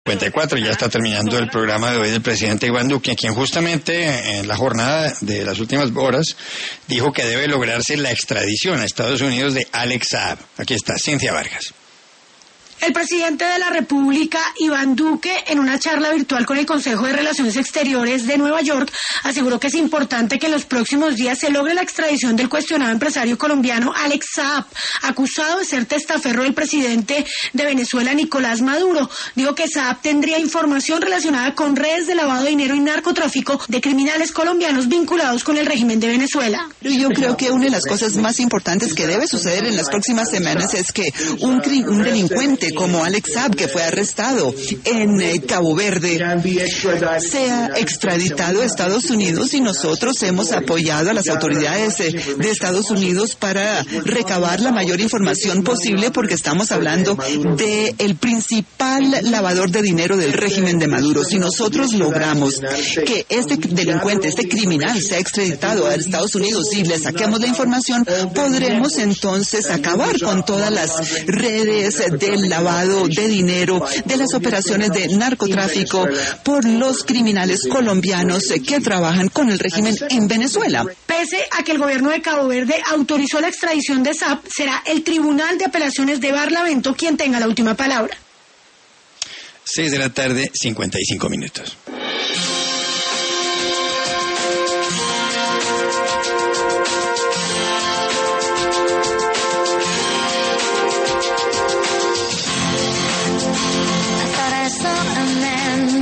54, ya está terminando el programa de hoy del presidente Iván Duque, quien justamente en la jornada de las últimas horas dijo que debe lograrse la extradición a Estados Unidos de Alex Saab. Aquí está, Cintia Vargas. El presidente de la República, Iván Duque, en una charla virtual con el Consejo de Relaciones Exteriores de Nueva York, aseguró que es importante que en los próximos días se logre la extradición del cuestionado empresario colombiano Alex Saab, acusado de ser testaferro del presidente de Venezuela, Nicolás Maduro. Dijo que Saab tendría información relacionada con redes de lavado de dinero y narcotráfico de criminales colombianos vinculados con el régimen de Venezuela. Yo creo que una de las cosas más importantes que debe suceder en las próximas semanas es que un delincuente como Alex Saab, que fue arrestado en Cabo Verde, sea extraditado a Estados Unidos, y nosotros hemos apoyado a las autoridades de Estados Unidos para recabar la mayor información posible, porque estamos hablando de el principal lavador de dinero del régimen de Maduro. Si nosotros logramos que este delincuente, este criminal, sea extraditado a Estados Unidos y le saquemos la información, podremos entonces acabar con todas las redes del lavado de dinero, de las operaciones de narcotráfico por los criminales colombianos que trabajan con el régimen en Venezuela. Pese a que el gobierno de Cabo Verde autorizó la extradición de Saab, será el Tribunal de Apelaciones de Barlavento quien tenga la última palabra. 6 de la tarde, 55 minutos.